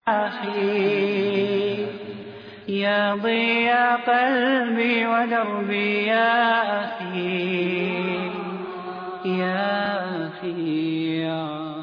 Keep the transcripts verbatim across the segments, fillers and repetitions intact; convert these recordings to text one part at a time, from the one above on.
أخي يا ضياء قلبي ودربي يا أخي يا أخي يا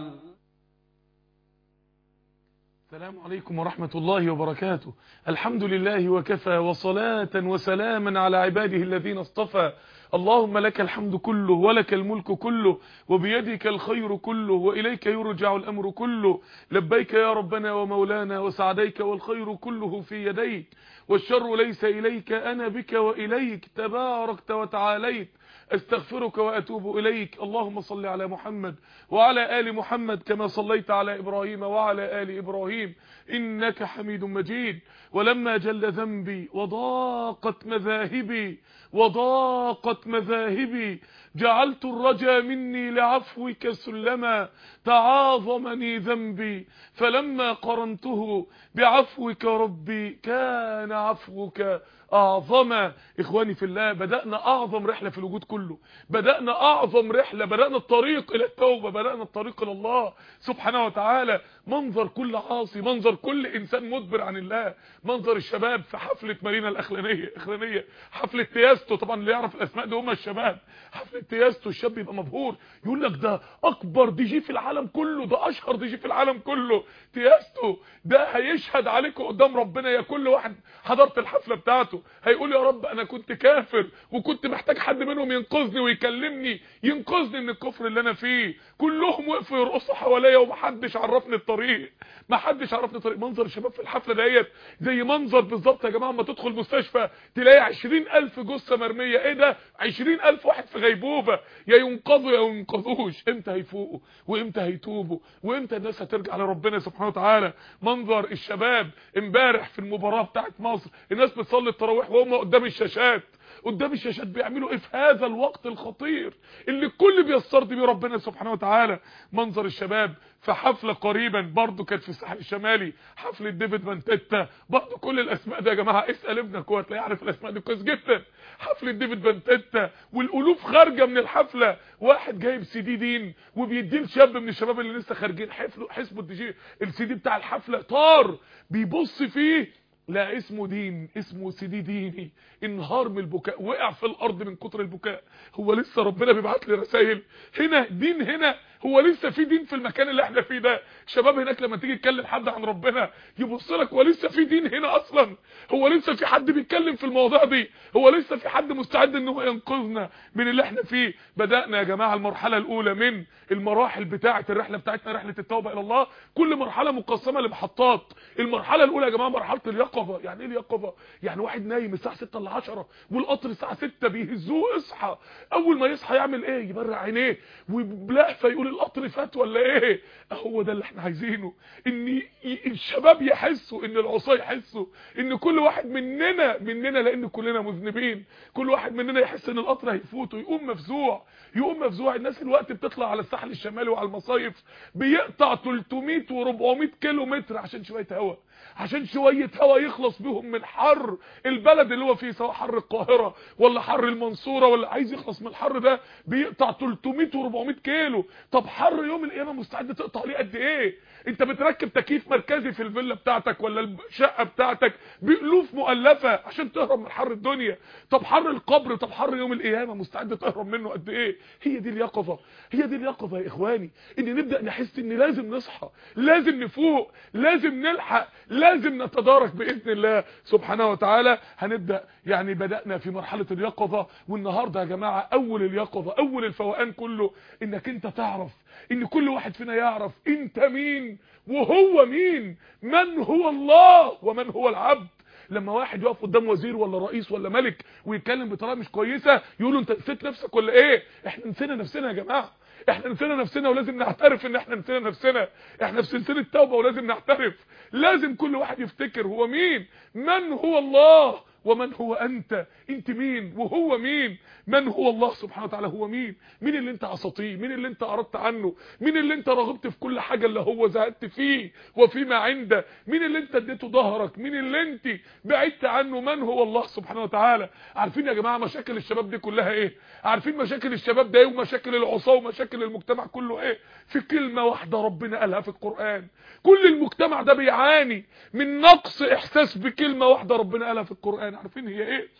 السلام عليكم ورحمة الله وبركاته. الحمد لله وكفى، وصلاة وسلاما على عباده الذين اصطفى. اللهم لك الحمد كله ولك الملك كله وبيدك الخير كله وإليك يرجع الأمر كله. لبيك يا ربنا ومولانا وسعديك، والخير كله في يديك والشر ليس إليك، أنا بك وإليك تباركت وتعاليت. استغفرك وأتوب إليك. اللهم صل على محمد وعلى آل محمد كما صليت على إبراهيم وعلى آل إبراهيم إنك حميد مجيد. ولما جل ذنبي وضاقت مذاهبي وضاقت مذاهبي جعلت الرجا مني لعفوك سلما تعاظمني ذنبي، فلما قرنته بعفوك ربي كان عفوك أعظم. إخواني في الله، بدأنا أعظم رحلة في الوجود كله، بدأنا أعظم رحلة، بدأنا الطريق إلى التوبة، بدأنا الطريق إلى الله سبحانه وتعالى. منظر كل عاصي، منظر كل إنسان مدبر عن الله، منظر الشباب في حفلة مارينا الأخرانية إخرانية حفلة تياستو. طبعا اللي يعرف الأسماء دي هم الشباب. حفلة تياستو الشاب يبقى مبهور، يقول لك ده أكبر دي جي في العالم كله، ده أشهر دي جي في العالم كله تياستو، ده هيشهد عليكم قدام ربنا. يا كل واحد حضرت الحفلة بتاعته هيقول يا رب انا كنت كافر وكنت محتاج حد منهم ينقذني ويكلمني ينقذني من الكفر اللي انا فيه. كلهم وقفوا يرقصوا حواليا ومحدش عرفني الطريق، محدش عرفني الطريق. منظر الشباب في الحفله ديت زي منظر بالظبط يا جماعه اما تدخل مستشفى تلاقي عشرين ألف جثه مرميه. ايه ده؟ عشرين ألف واحد في غيبوبه، يا ينقذوا يا ينقذوش. امتى هيفوقوا وامتى هيتوبوا وامتى الناس هترجع لربنا سبحانه وتعالى؟ منظر الشباب امبارح في المباراه بتاعت مصر، الناس بتصلي التراويح وهم قدام الشاشات، قدام الشاشات بيعملوا ايه في هذا الوقت الخطير اللي الكل بيسترضي بيه ربنا سبحانه وتعالى؟ منظر الشباب في حفله قريبا برضو كانت في الساحل الشمالي، حفله ديفيد بانتيتا. برضو كل الاسماء دي يا جماعه اسال ابنك هو هتلاقيه يعرف الاسماء دي كويس جدا. حفله ديفيد بانتيتا والالوف خارجه من الحفله، واحد جايب سي دي دين وبيديه لشاب من الشباب اللي لسه خارجين حفله حسبوا الدي جي السي دي بتاع الحفله طار، بيبص فيه لا اسمه دين، اسمه سيدي ديني. انهار من البكاء، وقع في الارض من كتر البكاء. هو لسه ربنا بيبعت لي رسائل هنا دين؟ هنا هو لسه في دين في المكان اللي احنا فيه ده؟ شباب هناك لما تيجي تكلم حد عن ربنا يبص لك، هو لسه في دين هنا اصلا؟ هو لسه في حد بيتكلم في المواضيع دي؟ هو لسه في حد مستعد ان هو ينقذنا من اللي احنا فيه؟ بدأنا يا جماعه المرحله الاولى من المراحل بتاعه الرحله بتاعتنا، رحله التوبه الى الله. كل مرحله مقسمه لمحطات. المرحله الاولى يا جماعه مرحله اليقظه. يعني ايه اليقظه؟ يعني واحد نايم الساعه ستة ل عشرة والقطر الساعه ستة بيهزوه اصحى. اول ما يصحى يعمل ايه؟ يبرق عينيه وبلهفه يقول القطر فات ولا ايه؟ هو ده اللي احنا عايزينه، ان الشباب يحسوا، ان العصاه يحسوا، ان كل واحد مننا مننا لان كلنا مذنبين، كل واحد مننا يحس ان القطر هيفوته يقوم مفزوع، يقوم مفزوع. الناس الوقت بتطلع على الساحل الشمالي وعلى المصايف بيقطع ثلاثمية واربعمية كيلو متر عشان شويه هواء، عشان شويه هواء يخلص بيهم من حر البلد اللي هو فيه، سواء حر القاهره ولا حر المنصوره، ولا عايز يخلص من الحر ده بيقطع ثلاثمية واربعمية كيلو. طب حر يوم القيامه مستعد تقطع ليه قد ايه؟ انت بتركب تكييف مركزي في الفيلا بتاعتك ولا الشقه بتاعتك بألوف مؤلفه عشان تهرب من حر الدنيا. طب حر القبر، طب حر يوم القيامه مستعد تهرب منه قد ايه؟ هي دي اليقظه، هي دي اليقظه يا اخواني، ان نبدا نحس ان لازم نصحى، لازم نفوق، لازم نلحق، لازم نتدارك باذن الله سبحانه وتعالى. هنبدا يعني بدانا في مرحله اليقظه، والنهارده يا جماعه اول اليقظه، اول الفوقان كله انك انت تعرف، ان كل واحد فينا يعرف انت مين وهو مين، من هو الله ومن هو العبد. لما واحد يقف قدام وزير ولا رئيس ولا ملك ويتكلم بطريقه مش كويسه يقولوا انت نسيت نفسك ولا ايه؟ احنا نسينا نفسنا يا جماعه، احنا نسينا نفسنا ولازم نعترف ان احنا نسينا نفسنا. احنا في سلسله التوبه ولازم نعترف، لازم كل واحد يفتكر هو مين، من هو الله ومن هو انت، انت مين وهو مين؟ من هو الله سبحانه وتعالى هو مين؟ مين اللي انت عصيتيه؟ مين اللي انت اردت عنه؟ مين اللي انت رغبت في كل حاجه اللي هو زهدت فيه وفيما عنده؟ مين اللي انت اديته ظهرك؟ مين اللي انت بعدت عنه؟ من هو الله سبحانه وتعالى. عارفين يا جماعه مشاكل الشباب دي كلها ايه؟ عارفين مشاكل الشباب ده ايه ومشاكل العصاه ومشاكل المجتمع كله ايه؟ في كلمه واحده ربنا قالها في القرآن. كل المجتمع ده بيعاني من نقص احساس بكلمه واحده ربنا قالها في القرآن. عارفين هي ايه؟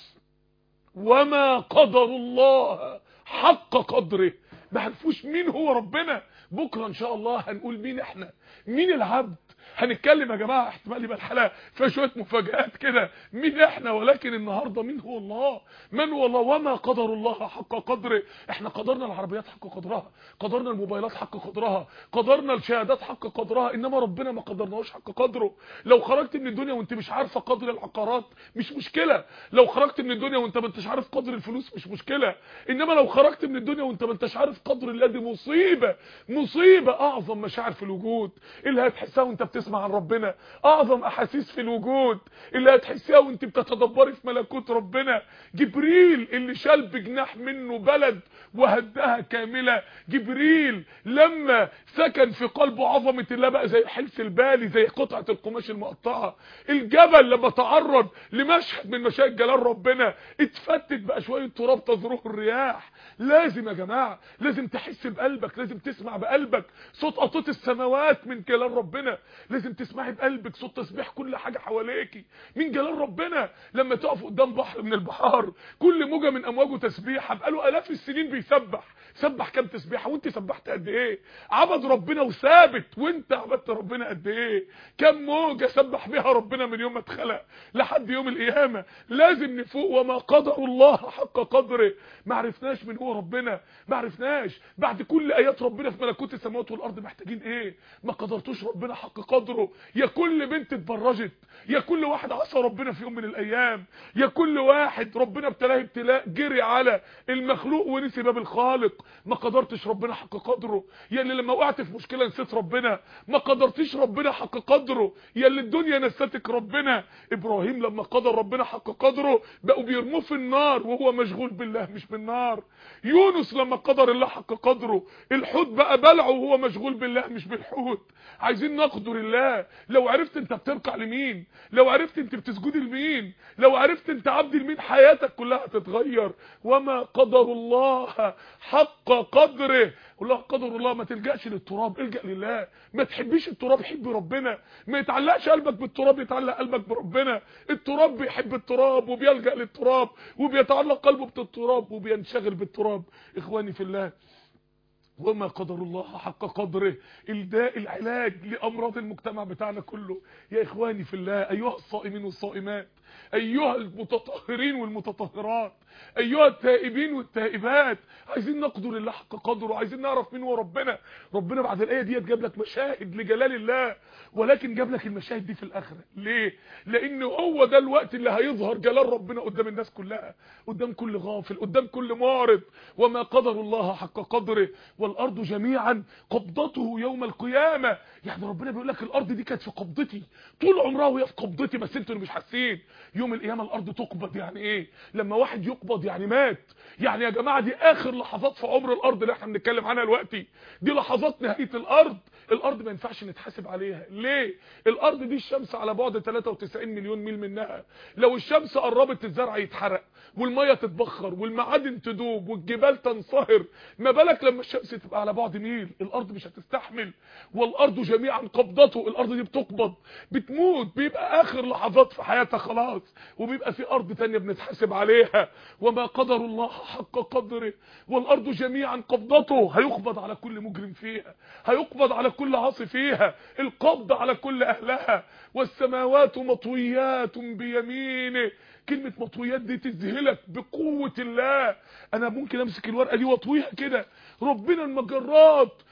وما قدر الله حق قدره. ما عرفوش مين هو ربنا. بكره ان شاء الله هنقول مين احنا، مين العبد. هنتكلم يا جماعه احتمال يبقى الحلقه فيها شويه مفاجآت كده مين احنا، ولكن النهارده مين هو الله. من هو الله؟ وما قدر الله حق قدره. احنا قدرنا العربيات حق قدرها، قدرنا الموبايلات حق قدرها، قدرنا الشهادات حق قدرها، انما ربنا ما قدرناهوش حق قدره. لو خرجت من الدنيا وانت مش عارفه قدر العقارات مش مشكله، لو خرجت من الدنيا وانت ما انتش عارف قدر الفلوس مش مشكله، انما لو خرجت من الدنيا وانت ما انتش عارف قدر الله دي مصيبه. مصيبه. اعظم مشاعر في الوجود اللي هتحسها وانت بتسمع عن ربنا، اعظم احاسيس في الوجود اللي هتحسها وانت بتتدبري في ملكوت ربنا. جبريل اللي شال بجناح منه بلد وهدها كامله. جبريل لما سكن في قلبه عظمه الله بقى زي حلف البالي، زي قطعه القماش المقطعه. الجبل لما تعرض لمشهد من مشاهد جلال ربنا اتفتت بقى شويه تراب تزروه الرياح. لازم يا جماعه لازم تحس بقلبك، لازم تسمع بقلبك صوت قطوط السماوات من جلال ربنا، لازم تسمعي بقلبك صوت تسبيح كل حاجه حواليكي من جلال ربنا. لما تقف قدام بحر من البحار كل موجه من امواجه تسبيحه، بقاله الاف السنين بيسبح. سبح كام تسبيحه وانت سبحت قد ايه؟ عبد ربنا وثابت وانت عبدت ربنا قد ايه؟ كام موجه سبح بيها ربنا من يوم ما اتخلق لحد يوم القيامه. لازم نفوق. وما قدر الله حق قدره. ما عرفناش من هو ربنا، ما عرفناش بعد كل ايات ربنا في ملكوت السماوات والارض محتاجين ايه؟ ما قدرتوش ربنا حق قدره. يا كل بنت اتبرجت، يا كل واحد عصى ربنا في يوم من الايام، يا كل واحد ربنا ابتلاه ابتلاء جري على المخلوق ونسي باب الخالق. ما قدرتش ربنا حق قدره. يا اللي لما وقعت في مشكله نسيت ربنا، ما قدرتيش ربنا حق قدره. يا اللي الدنيا نسيتك ربنا. ابراهيم لما قدر ربنا حق قدره بقوا بيرموه في النار وهو مشغول بالله مش بالنار. يونس لما قدر الله حق قدره الحوت بقى بلعه وهو مشغول بالله مش بالحوت. عايزين نقدر الله. لو عرفت انت بتركع لمين، لو عرفت انت بتسجد لمين، لو عرفت انت عبد لمين، حياتك كلها هتتغير. وما قدر الله حق قدره. والله قدر الله. ما تلجأش للتراب، الجأ لله. ما تحبيش التراب، حب ربنا. ما يتعلقش قلبك بالتراب، يتعلق قلبك بربنا. التراب بيحب التراب وبيلجأ للتراب وبيتعلق قلبه بالتراب وبينشغل بالتراب. اخواني في الله، وما قدر الله حق قدره. الداء العلاج لامراض المجتمع بتاعنا كله يا اخواني في الله. ايها الصائمين والصائمات، ايها المتطهرين والمتطهرات، ايها التائبين والتائبات، عايزين نقدر الله حق قدره. عايزين نعرف مين هو ربنا. ربنا بعد الايه دي جاب لك مشاهد لجلال الله، ولكن جاب لك المشاهد دي في الاخره. ليه؟ لان هو ده الوقت اللي هيظهر جلال ربنا قدام الناس كلها، قدام كل غافل، قدام كل معرض. وما قدر الله حق قدره. والارض جميعا قبضته يوم القيامه. يعني ربنا بيقول لك الارض دي كانت في قبضتي طول عمرها وهي في قبضتي، بس انتوا اللي مش حاسين. يوم القيامه الارض تقبض. يعني ايه لما واحد يقبض؟ يعني مات. يعني يا جماعه دي اخر لحظات في عمر الارض اللي احنا بنتكلم عنها دلوقتي. دي لحظات نهايه الارض. الارض ما ينفعش نتحاسب عليها. ليه؟ الارض دي الشمس على بعد ثلاثة وتسعين مليون ميل منها. لو الشمس قربت الزرع يتحرق والميه تتبخر والمعادن تدوب والجبال تنصهر، ما بالك لما الشمس تبقى على بعد ميل؟ الارض مش هتستحمل. والارض جميعا قبضته. الارض دي بتقبض، بتموت، بيبقى اخر لحظات في حياتها خلاص، وبيبقى في ارض تانية بنتحاسب عليها. وما قدر الله حق قدره. والارض جميعا قبضته. هيقبض على كل مجرم فيها، هيقبض على كل عاصي فيها، القبض على كل اهلها. والسماوات مطويات بيمينه. كلمة مطويات دي تذهلك بقوة الله. انا ممكن امسك الورقة دي واطويها كده. ربنا المجرات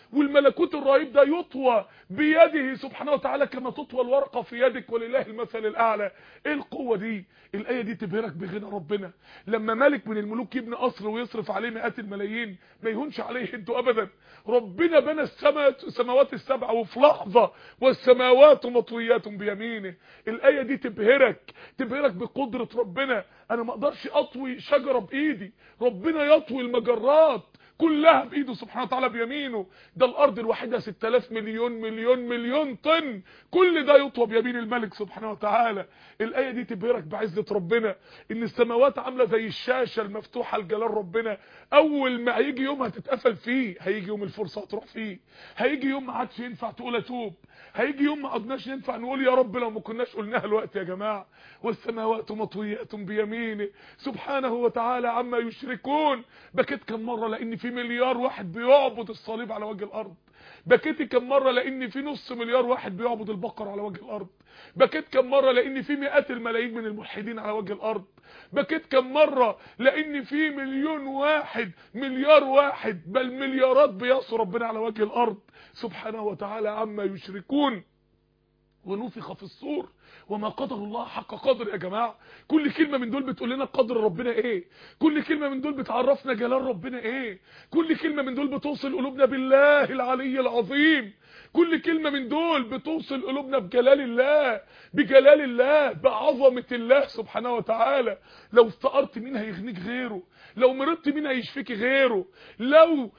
والملكوت الرهيب ده يطوى بيده سبحانه وتعالى كما تطوى الورقة في يدك، ولله المثل الاعلى. ايه القوة دي؟ الاية دي تبهرك بغنى ربنا. لما ملك من الملوك يبني قصر ويصرف عليه مئات الملايين ما يهونش عليه انتوا ابدا. ربنا بنى السماوات السماوات السبع وفي لحظة والسماوات مطويات بيمينه. الاية دي تبهرك تبهرك بقدرة ربنا. انا ما اقدرش اطوي شجرة بايدي، ربنا يطوي المجرات كلها بايده سبحانه وتعالى بيمينه. ده الارض الواحده ستة آلاف مليون مليون مليون طن، كل ده يطوى بيمين الملك سبحانه وتعالى. الايه دي تبهرك بعزه ربنا، ان السماوات عامله زي الشاشه المفتوحه لجلال ربنا. اول ما هيجي يوم هتتقفل فيه، هيجي يوم الفرصه هتروح فيه، هيجي يوم ما عادش ينفع تقول اتوب، هيجي يوم ما عدناش ينفع نقول يا رب لو ما كناش قلناها الوقت يا جماعه. والسماوات مطويات بيمينه سبحانه وتعالى عما يشركون. بكيت كم مره لان في مليار واحد بيعبد الصليب على وجه الارض. بكيت كم مره لان في نص مليار واحد بيعبد البقر على وجه الارض. بكيت كم مره لان في مئات الملايين من الملحدين على وجه الارض. بكيت كم مره لان في مليون واحد مليار واحد بل مليارات بيعصوا ربنا على وجه الارض سبحانه وتعالى عما يشركون. ونفخ في الصور وما قدر الله حق قدر. يا جماعه كل كلمه من دول بتقول لنا قدر ربنا ايه، كل كلمه من دول بتعرفنا جلال ربنا ايه، كل كلمه من دول بتوصل قلوبنا بالله العلي العظيم، كل كلمه من دول بتوصل قلوبنا بجلال الله بجلال الله بعظمه الله سبحانه وتعالى. لو افتقرت مين هيغنيك غيره، لو مرضت مين هيشفيك غيره، لو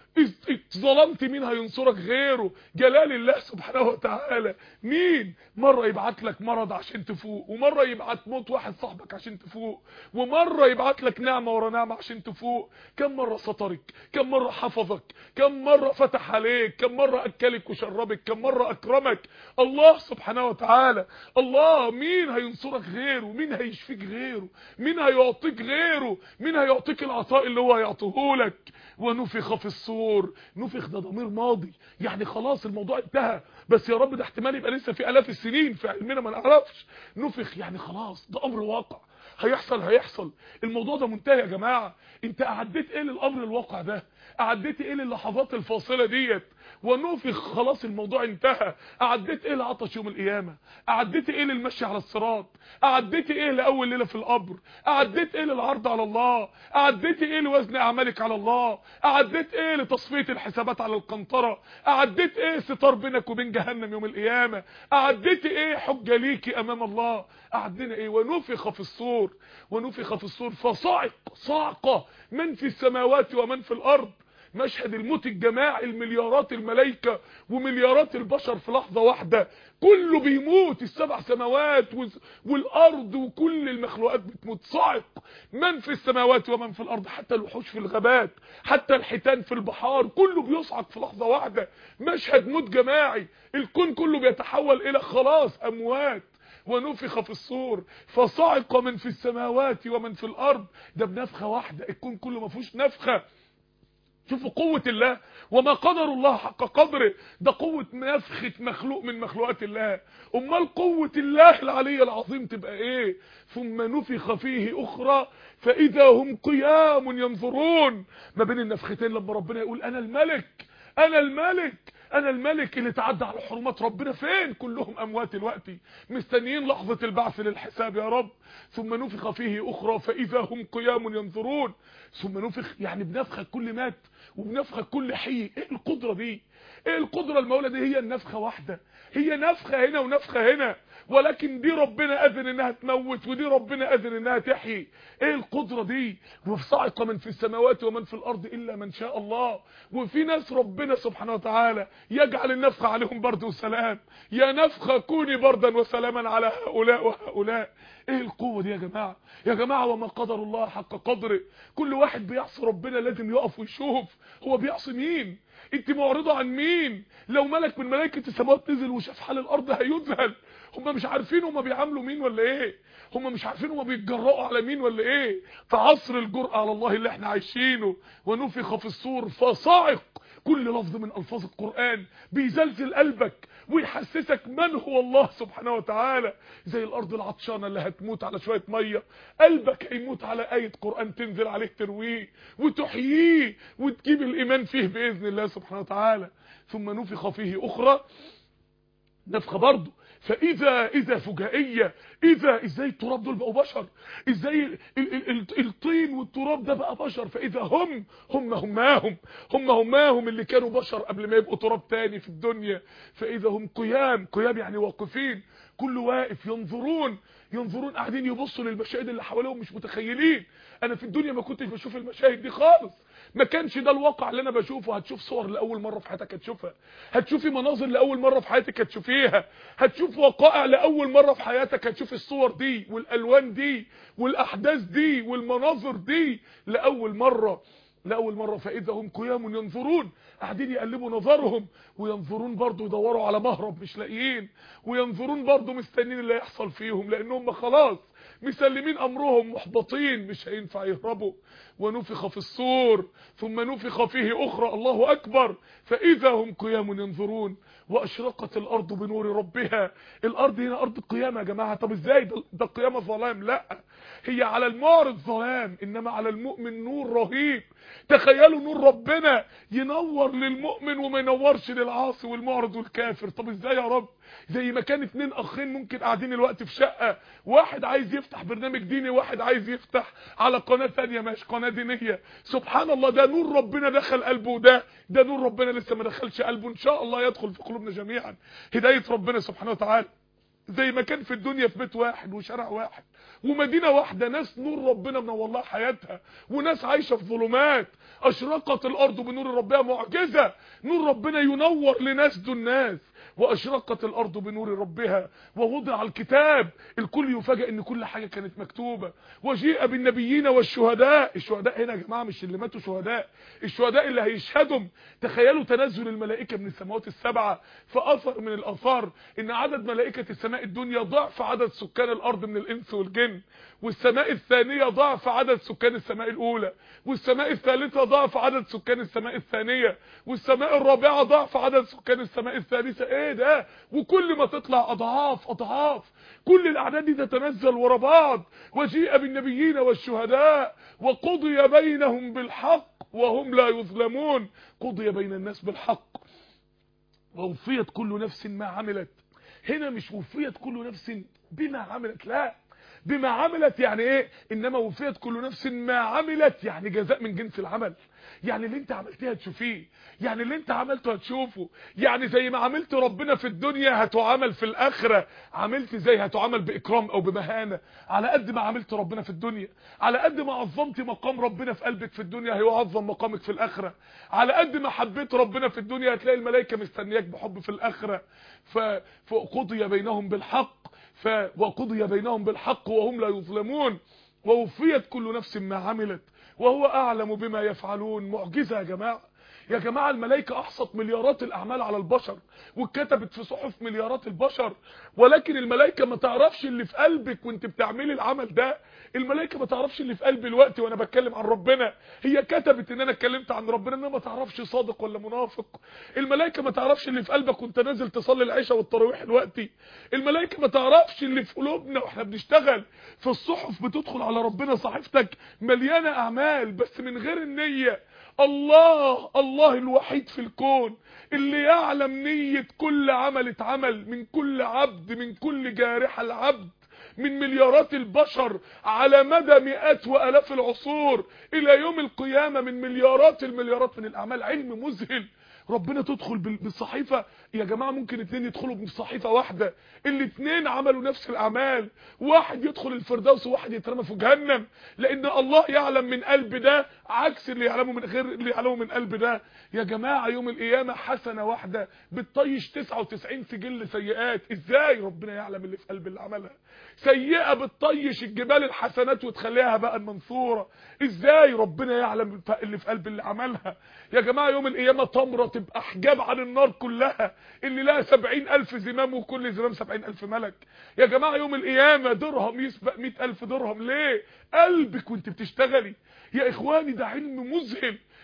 اتظلمت مين هينصرك غيره. جلال الله سبحانه وتعالى. مين مره يبعت لك مرض عشان تفوق، ومره يبعت موت واحد صاحبك عشان تفوق، ومره يبعت لك نعمه ورا نعمه عشان تفوق. كم مره سترك، كم مره حفظك، كم مره فتح عليك، كم مره اكلك وشربك، كم مره اكرمك. الله سبحانه وتعالى. الله مين هينصرك غيره، مين هيشفيك غيره، مين هيعطيك غيره، مين هيعطيك العطاء اللي هو هيعطيه لك. ونفخ في الصور. نفخ ده ضمير ماضي، يعني خلاص الموضوع انتهى، بس يا رب ده احتمال يبقى لسه في الاف السنين في علمنا ما نعرفش. نفخ يعني خلاص ده امر واقع هيحصل هيحصل. الموضوع ده منتهي يا جماعه. انت اعديت ايه للامر الواقع ده؟ اعديت ايه للحظات الفاصله ديت؟ ونفخ خلاص الموضوع انتهى. اعديت ايه لعطش يوم القيامه؟ اعديت ايه للمشي على الصراط؟ اعديت ايه لاول ليله في القبر؟ اعديت ايه للعرض على الله؟ اعديت ايه لوزن اعمالك على الله؟ اعديت ايه لتصفيه الحسابات على القنطره؟ اعديت ايه ستار بينك وبين جهنم يوم القيامه؟ اعديت ايه حجه ليكي امام الله؟ اعدينا ايه؟ ونفخ في الصور. ونفخ في الصور فصعق صعقه من في السماوات ومن في الارض. مشهد الموت الجماعي، المليارات الملائكه ومليارات البشر في لحظه واحده كله بيموت، السبع سماوات والارض وكل المخلوقات بتموت. صعق من في السماوات ومن في الارض، حتى الوحوش في الغابات، حتى الحيتان في البحار، كله بيصعق في لحظه واحده. مشهد موت جماعي، الكون كله بيتحول الى خلاص اموات. ونفخ في الصور فصعق من في السماوات ومن في الارض. ده بنفخه واحده، الكون كله ما فيهوش نفخه. شوفوا قوة الله. وما قدر الله حق قدره. ده قوة نفخة مخلوق من مخلوقات الله. امال قوة الله العلي العظيم تبقى ايه؟ ثم نفخ فيه اخرى فاذا هم قيام ينظرون. ما بين النفختين لما ربنا يقول انا الملك انا الملك انا الملك اللي تعدى على حرمات ربنا، فين كلهم اموات دلوقتي مستنيين لحظة البعث للحساب يا رب. ثم نفخ فيه اخرى فاذا هم قيام ينظرون. ثم نفخ يعني بنفخه كل مات وبنفخه كل حي. ايه القدرة دي؟ ايه القدرة المولى دي؟ هي النفخة واحدة، هي نفخة هنا ونفخة هنا، ولكن دي ربنا اذن انها تموت ودي ربنا اذن انها تحيي. ايه القدرة دي؟ وصعق من في السماوات ومن في الارض الا من شاء الله. وفي ناس ربنا سبحانه وتعالى يجعل النفخة عليهم برد وسلام. يا نفخة كوني بردا وسلاما على هؤلاء وهؤلاء. ايه القوة دي يا جماعة؟ يا جماعة وما قدر الله حق قدره. كل واحد بيعصي ربنا لازم يقف ويشوف هو بيعصي مين. انت معرضة عن مين؟ لو ملك من ملائكة السماوات نزل وشاف حال الارض هيذهل. هم مش عارفين هم بيعاملوا مين ولا ايه؟ هم مش عارفين هم بيتجرؤوا على مين ولا ايه؟ في عصر الجرأة على الله اللي احنا عايشينه. ونفخ في الصور فصعق كل لفظ من الفاظ القرآن بيزلزل قلبك ويحسسك من هو الله سبحانه وتعالى. زي الارض العطشانه اللي هتموت على شويه ميه، قلبك هيموت على ايه قرآن تنزل عليه ترويه وتحييه وتجيب الايمان فيه باذن الله سبحانه وتعالى. ثم نفخ فيه اخرى، نفخه برضه، فاذا اذا فجائيه، اذا ازاي التراب دول بقوا بشر، ازاي ال ال ال الطين والتراب ده بقى بشر، فاذا هم هم هماهم هم هماهم اللي كانوا بشر قبل ما يبقوا تراب تاني في الدنيا، فاذا هم قيام، قيام يعني واقفين، كل واقف ينظرون ينظرون قاعدين يبصوا للمشاهد اللي حواليهم، مش متخيلين. انا في الدنيا ما كنتش بشوف المشاهد دي خالص، ما كانش ده الواقع اللي انا بشوفه. هتشوف صور لاول مره في حياتك هتشوفها، هتشوفي مناظر لاول مره في حياتك هتشوفيها، هتشوف وقائع لاول مره في حياتك هتشوف الصور دي والالوان دي والاحداث دي والمناظر دي لاول مره لاول مره. فاذا هم قيام ينظرون، قاعدين يقلبوا نظرهم، وينظرون برضو يدوروا على مهرب مش لاقيين، وينظرون برضو مستنين اللي هيحصل فيهم، لانهم خلاص مسلمين امرهم محبطين مش هينفع يهربوا. ونفخ في الصور ثم نفخ فيه اخرى، الله اكبر، فاذا هم قيام ينظرون واشرقت الارض بنور ربها. الارض هنا ارض القيامه يا جماعه. طب ازاي ده, ده القيامه ظلام؟ لا، هي على المعرض ظلام، انما على المؤمن نور رهيب. تخيلوا نور ربنا ينور للمؤمن وما ينورش للعاصي والمعرض والكافر. طب ازاي يا رب؟ زي ما كان اتنين اخين ممكن قاعدين الوقت في شقه، واحد عايز يفتح برنامج ديني، واحد عايز يفتح على قناه ثانيه ماشي قناه دينيه، سبحان الله، ده نور ربنا دخل قلبه، وده ده نور ربنا لسه ما دخلش قلبه، ان شاء الله يدخل في قلوبنا جميعا هدايه ربنا سبحانه وتعالى. زي ما كان في الدنيا في بيت واحد وشارع واحد ومدينه واحده، ناس نور ربنا منور لها حياتها، وناس عايشه في ظلمات. اشرقت الارض بنور ربها، معجزه، نور ربنا ينور لناس دون ناس. واشرقت الارض بنور ربها ووضع الكتاب، الكل يفاجئ ان كل حاجه كانت مكتوبه. وجيء بالنبيين والشهداء، الشهداء هنا يا جماعه مش اللي ماتوا شهداء، الشهداء اللي هيشهدوا. تخيلوا تنزل الملائكه من السماوات السبعه، فاثر من الاثار ان عدد ملائكه السماء الدنيا ضعف عدد سكان الارض من الانس والجن، والسماء الثانيه ضعف عدد سكان السماء الاولى، والسماء الثالثه ضعف عدد سكان السماء الثانيه، والسماء الرابعه ضعف عدد سكان السماء الثالثه. ايه ده؟ وكل ما تطلع اضعاف اضعاف، كل الاعداد دي تتنزل ورا بعض. وجيء بالنبيين والشهداء وقضي بينهم بالحق وهم لا يظلمون. قضي بين الناس بالحق ووفيت كل نفس ما عملت. هنا مش وفيت كل نفس بما عملت، لا، بما عملت يعني ايه؟ انما وفيت كل نفس ما عملت، يعني جزاء من جنس العمل، يعني اللي انت عملتيه هتشوفيه، يعني اللي انت عملته هتشوفه، يعني زي ما عملت ربنا في الدنيا هتعامل في الاخره. عملت زي هتعامل باكرام او بمهانه، على قد ما عملت ربنا في الدنيا، على قد ما عظمت مقام ربنا في قلبك في الدنيا هيعظم مقامك في الاخره، على قد ما حبيت ربنا في الدنيا هتلاقي الملائكه مستنياك بحب في الاخره. فقضي بينهم بالحق ف وقضي بينهم بالحق وهم لا يظلمون. ووفيت كل نفس ما عملت وهو اعلم بما يفعلون. معجزه يا جماعه، يا جماعه الملائكه احصت مليارات الاعمال على البشر واتكتبت في صحف مليارات البشر، ولكن الملائكه ما تعرفش اللي في قلبك وانت بتعملي العمل ده. الملائكه ما تعرفش اللي في قلبي الوقت وانا بتكلم عن ربنا، هي كتبت ان انا اتكلمت عن ربنا، انما ما تعرفش صادق ولا منافق. الملائكه ما تعرفش اللي في قلبك وانت نازل تصلي العشاء والتراويح الوقتي. الملائكه ما تعرفش اللي في قلوبنا واحنا بنشتغل. في الصحف بتدخل على ربنا صحيفتك مليانه اعمال بس من غير النيه. الله الله الوحيد في الكون اللي يعلم نية كل عمل اتعمل من كل عبد، من كل جارحة العبد، من مليارات البشر على مدى مئات والاف العصور الى يوم القيامة، من مليارات المليارات من الاعمال. علم مذهل. ربنا تدخل بالصحيفة يا جماعة، ممكن اتنين يدخلوا بصحيفة واحدة، الاتنين عملوا نفس الاعمال، واحد يدخل الفردوس وواحد يترمى في جهنم، لان الله يعلم من قلب ده عكس اللي يعلمه من غير اللي يعلمه من قلب ده. يا جماعة يوم القيامة حسنة واحدة بتطيش تسعة وتسعين سجل سيئات. ازاي ربنا يعلم اللي في قلب اللي عملها؟ سيئة بتطيش الجبال الحسنات وتخليها بقى المنصورة. ازاي ربنا يعلم اللي في قلب اللي عملها؟ يا جماعة يوم القيامة تمرة تبقى حجاب عن النار كلها اللي لها سبعين الف زمام وكل زمام سبعين الف ملك. يا جماعة يوم القيامة درهم يسبق مئة الف درهم. ليه؟ قلبك وانت بتشتغلي. يا اخواني ده علم مذهل.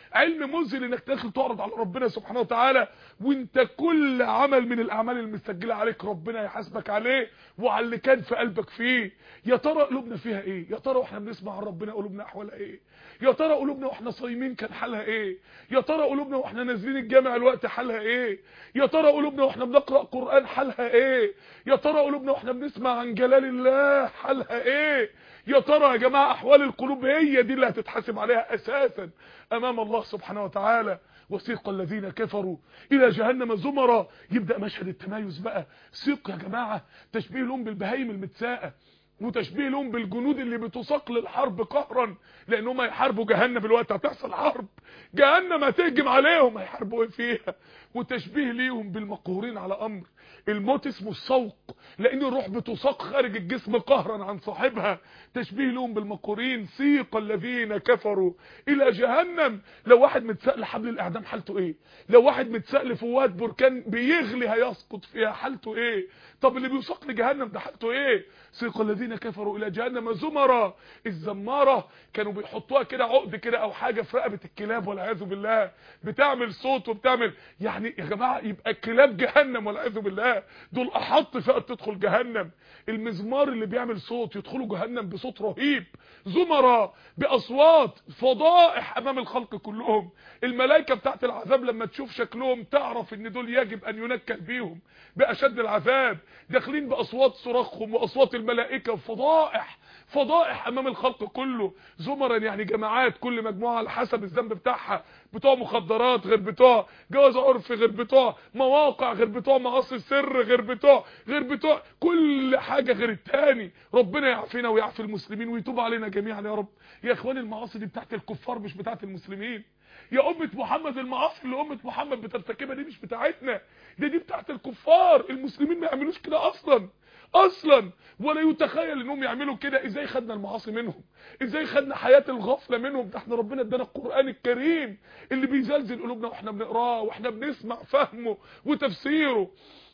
علم مذهل انك داخل تعرض على ربنا سبحانه وتعالى، وانت كل عمل من الاعمال المسجله عليك ربنا يحاسبك عليه وعلى اللي كان في قلبك فيه. يا ترى قلوبنا فيها ايه؟ يا ترى واحنا بنسمع عن ربنا قلوبنا احوالها ايه؟ يا ترى قلوبنا واحنا صايمين كان حالها ايه؟ يا ترى قلوبنا واحنا نازلين الجامع الوقت حالها ايه؟ يا ترى قلوبنا واحنا بنقرا قران حالها ايه؟ يا ترى قلوبنا واحنا بنسمع عن جلال الله حالها ايه؟ يا ترى يا جماعه احوال القلوب هي دي اللي هتتحاسب عليها اساسا امام الله سبحانه وتعالى. وسيق الذين كفروا الى جهنم زمرا. يبدا مشهد التمايز بقى. سيق يا جماعه تشبيه لهم بالبهايم المتساقه، وتشبيه لهم بالجنود اللي بتساق للحرب قهرا، لانهم هيحاربوا جهنم الوقت، هتحصل حرب، جهنم هتهجم عليهم، هيحاربوا ايه فيها. وتشبيه ليهم بالمقهورين على امر الموت اسمه السوق، لان الروح بتساق خارج الجسم قهرا عن صاحبها. تشبيه لهم بالمقهورين. سيق الذين كفروا الى جهنم. لو واحد متساق لحبل الاعدام حالته ايه؟ لو واحد متساق لفوات بركان بيغلي هيسقط فيها حالته ايه؟ طب اللي بيساق لجهنم ده حالته ايه؟ سيق الذين كفروا الى جهنم زمرا. الزماره كانوا بيحطوها كده عقد كده او حاجه في رقبه الكلاب والعياذ بالله، بتعمل صوت وبتعمل، يعني يا جماعه يبقى كلاب جهنم والعياذ بالله دول احط فئه تدخل جهنم. المزمار اللي بيعمل صوت يدخلوا جهنم بصوت رهيب. زمرا باصوات فضائح امام الخلق كلهم. الملائكه بتاعت العذاب لما تشوف شكلهم تعرف ان دول يجب ان ينكل بيهم باشد العذاب. داخلين باصوات صراخهم واصوات الملائكه، فضائح فضائح امام الخلق كله. زمرا يعني جماعات، كل مجموعه على حسب الذنب بتاعها، بتوع مخدرات غير بتوع جواز عرفي غير بتوع مواقع غير بتوع معاصي سر غير بتوع غير بتوع كل حاجه غير التاني. ربنا يعافينا ويعفي المسلمين ويتوب علينا جميعا يا رب. يا اخواني المعاصي دي بتاعت الكفار مش بتاعت المسلمين. يا امه محمد المعاصي اللي امه محمد بترتكبها دي مش بتاعتنا، دي دي بتاعت الكفار. المسلمين ما يعملوش كده اصلا اصلا، ولا يتخيل انهم يعملوا كده. ازاي خدنا المعاصي منهم؟ ازاي خدنا حياه الغفله منهم؟ ده احنا ربنا ادانا القران الكريم اللي بيزلزل قلوبنا واحنا بنقراه واحنا بنسمع فهمه وتفسيره.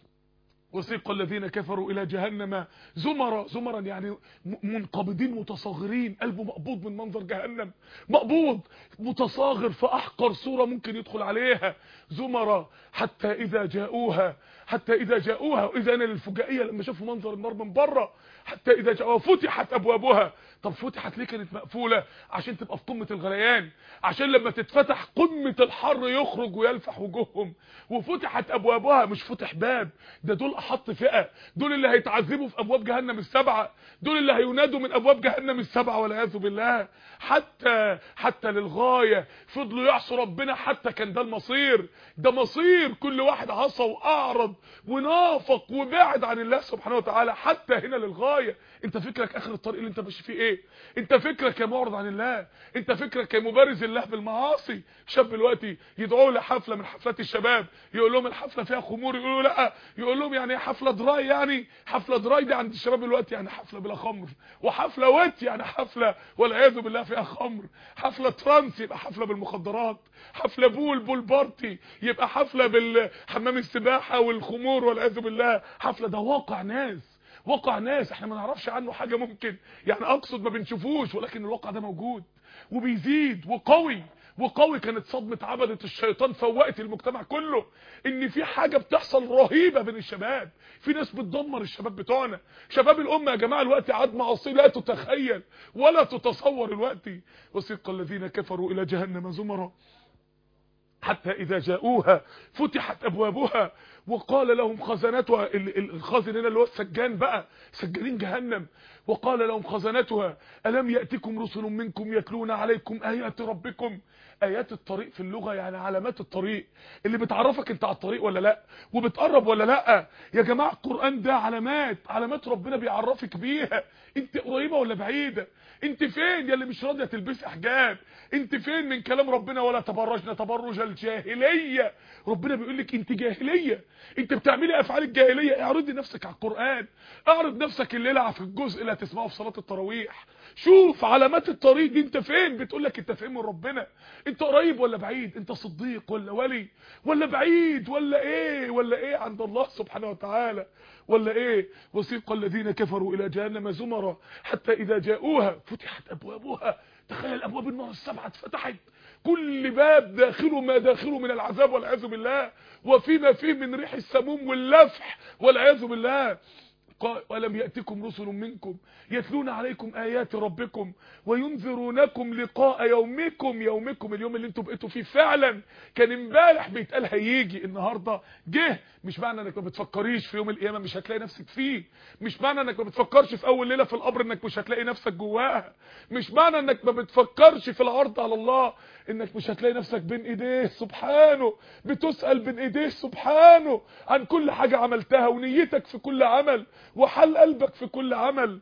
وسيق الذين كفروا الى جهنم زمرا. زمرا يعني منقبضين متصاغرين، قلبه مقبوض من منظر جهنم، مقبوض متصاغر في احقر صوره ممكن يدخل عليها. زمرا حتى اذا جاءوها حتى اذا جاءوها واذا انا للفجائيه لما شافوا منظر النار من بره. حتى اذا جاءوها فتحت ابوابها. طب فتحت ليه كانت مقفوله؟ عشان تبقى في قمه الغليان، عشان لما تتفتح قمه الحر يخرج ويلفح وجوههم. وفتحت ابوابها، مش فتح باب، ده دول احط فئه، دول اللي هيتعذبوا في ابواب جهنم السبعه، دول اللي هينادوا من ابواب جهنم السبعه والعياذ بالله. حتى حتى للغايه فضلوا يعصوا ربنا، حتى كان ده المصير، ده مصير كل واحد عصى واعرض ونافق وبعد عن الله سبحانه وتعالى، حتى هنا للغايه. انت فكرك اخر الطريق اللي انت ماشي فيه ايه؟ انت فكرك يا معرض عن الله؟ انت فكرك يا مبارز الله بالمعاصي؟ شاب دلوقتي يدعوه لحفله من حفلات الشباب، يقول لهم الحفله فيها خمور، يقولوا لا، يقول لهم يعني حفله دراي، يعني حفله دراي دي عند الشباب دلوقتي يعني حفله بلا خمر، وحفله وات يعني حفله والعياذ بالله فيها خمر، حفله ترانس يبقى حفله بالمخدرات، حفله بول بول بارتي يبقى حفله بالحمام السباحه والخمور والعياذ بالله. حفله ده واقع ناس، واقع ناس احنا ما نعرفش عنه حاجه، ممكن يعني اقصد ما بنشوفوش، ولكن الواقع ده موجود وبيزيد وقوي وقوي. كانت صدمه عبده الشيطان فوقت المجتمع كله، ان في حاجه بتحصل رهيبه بين الشباب، في ناس بتدمر الشباب بتوعنا، شباب الامه يا جماعه الوقت عاد معاصي لا تتخيل ولا تتصور الوقت. وسيق الذين كفروا الى جهنم زمرا حتى اذا جاءوها فتحت ابوابها وقال لهم خزنتها. الخازن هنا اللي هو السجان بقى، سجانين جهنم. وقال لهم خزنتها الم ياتكم رسل منكم يتلون عليكم ايات ربكم. ايات الطريق في اللغه يعني علامات الطريق اللي بتعرفك انت على الطريق ولا لا، وبتقرب ولا لا. يا جماعه القران ده علامات، علامات ربنا بيعرفك بيها انت قريبه ولا بعيده، انت فين يا اللي مش راضيه تلبسي حجاب، انت فين من كلام ربنا ولا تبرجنا تبرج الجاهليه. ربنا بيقول لك انت جاهليه، انت بتعملي افعال الجاهليه. اعرضي نفسك على القران، اعرض نفسك الليله في الجزء اللي هتسمعه في صلاه التراويح، شوف علامات الطريق دي انت فين. بتقول لك انت فين من ربنا، انت قريب ولا بعيد، انت صديق ولا ولي ولا بعيد ولا ايه ولا ايه عند الله سبحانه وتعالى ولا ايه. وسيق الذين كفروا الى جهنم زمرا حتى اذا جاءوها فتحت ابوابها. تخيل ابواب النار السبعه اتفتحت، كل باب داخله ما داخله من العذاب والعياذ بالله، وفيما فيه من ريح السموم واللفح والعياذ بالله. ولم يأتكم رسل منكم يتلون عليكم آيات ربكم وينذرونكم لقاء يومكم. يومكم اليوم اللي انتوا بقيتوا فيه فعلا، كان امبارح بيتقال هيجي، النهارده جه. مش معنى انك ما بتفكريش في يوم القيامه مش هتلاقي نفسك فيه، مش معنى انك ما بتفكرش في اول ليله في القبر انك مش هتلاقي نفسك جواها، مش معنى انك ما بتفكرش في العرض على الله انك مش هتلاقي نفسك بين ايديه سبحانه، بتسأل بين ايديه سبحانه عن كل حاجه عملتها، ونيتك في كل عمل، وحل قلبك في كل عمل.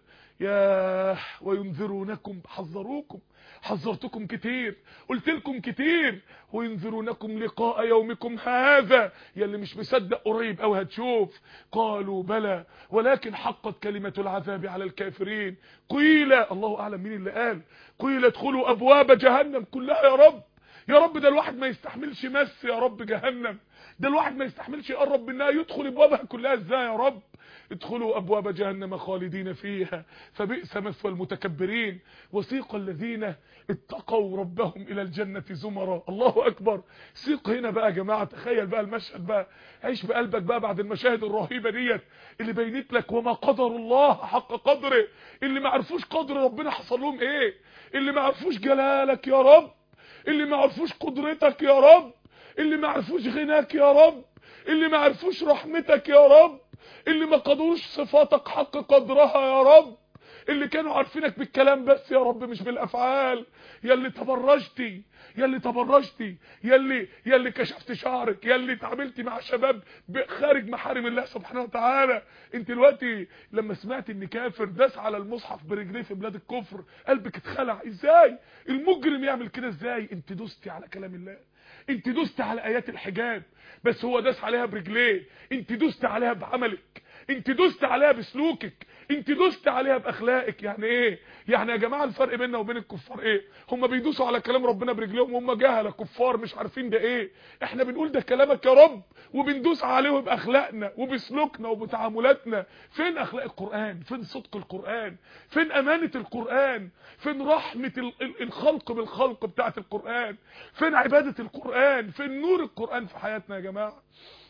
يا وينذرونكم، حذروكم، حذرتكم كتير، قلت لكم كتير، وينذرونكم لقاء يومكم هذا، يلي مش مصدق قريب قوي هتشوف. قالوا بلى ولكن حقت كلمة العذاب على الكافرين. قيل، الله اعلم مين اللي قال، قيل ادخلوا ابواب جهنم كلها. يا رب يا رب ده الواحد ما يستحملش مس يا رب جهنم، ده الواحد ما يستحملش يقرب منها، يدخل ابوابها كلها ازاي يا رب؟ ادخلوا ابواب جهنم خالدين فيها فبئس مثوى المتكبرين. وسيق الذين اتقوا ربهم الى الجنه زمرا. الله اكبر. سيق هنا بقى يا جماعه، تخيل بقى المشهد بقى، عيش بقلبك بقى بعد المشاهد الرهيبه ديت اللي بينت لك وما قدر الله حق قدره. اللي ما عرفوش قدر ربنا حصل لهم ايه، اللي ما عرفوش جلالك يا رب، اللي ما عرفوش قدرتك يا رب، اللي ما عرفوش غناك يا رب، اللي ما عرفوش رحمتك يا رب، اللي ما قدروش صفاتك حق قدرها يا رب، اللي كانوا عارفينك بالكلام بس يا رب مش بالافعال. يلي تبرجتي، يلي تبرجتي، يلي يلي كشفت شعرك، يلي اتعاملتي مع شباب خارج محارم الله سبحانه وتعالى. انت دلوقتي لما سمعت ان كافر داس على المصحف برجليه في بلاد الكفر قلبك اتخلع. ازاي المجرم يعمل كده؟ ازاي انت دوستي على كلام الله، انت دوست على ايات الحجاب بس هو داس عليها برجليه، انت دوست عليها بعملك، انت دوست عليها بسلوكك، انت دوست عليها باخلاقك. يعني ايه؟ يعني يا جماعه الفرق بيننا وبين الكفار ايه؟ هم بيدوسوا على كلام ربنا برجليهم وهم جهله كفار مش عارفين ده ايه. احنا بنقول ده كلامك يا رب وبندوس عليه باخلاقنا وبسلوكنا وبتعاملاتنا. فين اخلاق القران؟ فين صدق القران؟ فين امانه القران؟ فين رحمه الخلق بالخلق بتاعه القران؟ فين عباده القران؟ فين نور القران في حياتنا يا جماعه؟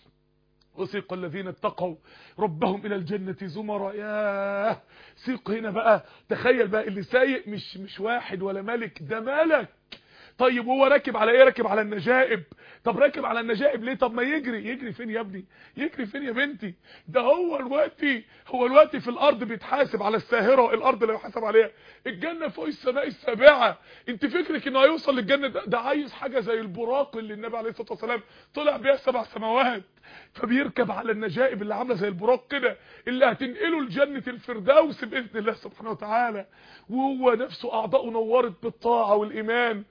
وسيق الذين اتقوا ربهم الى الجنه زمرا. ياه سيق هنا بقى، تخيل بقى اللي سايق مش مش واحد ولا ملك، ده ملك. طيب هو راكب على ايه؟ راكب على النجائب. طب راكب على النجائب ليه؟ طب ما يجري. يجري فين يا ابني؟ يجري فين يا بنتي؟ ده هو الوقتي هو الوقتي في الارض بيتحاسب على الساهره، الارض اللي بيحاسب عليها، الجنه فوق السماء السابعه. انت فكرك انه هيوصل للجنه ده, ده عايز حاجه زي البراق اللي النبي عليه الصلاه والسلام طلع بيها سبع سماوات، فبيركب على النجائب اللي عامله زي البراق كده اللي هتنقله لجنه الفردوس باذن الله سبحانه وتعالى. وهو نفسه اعضاؤه نورت بالطاعه والايمان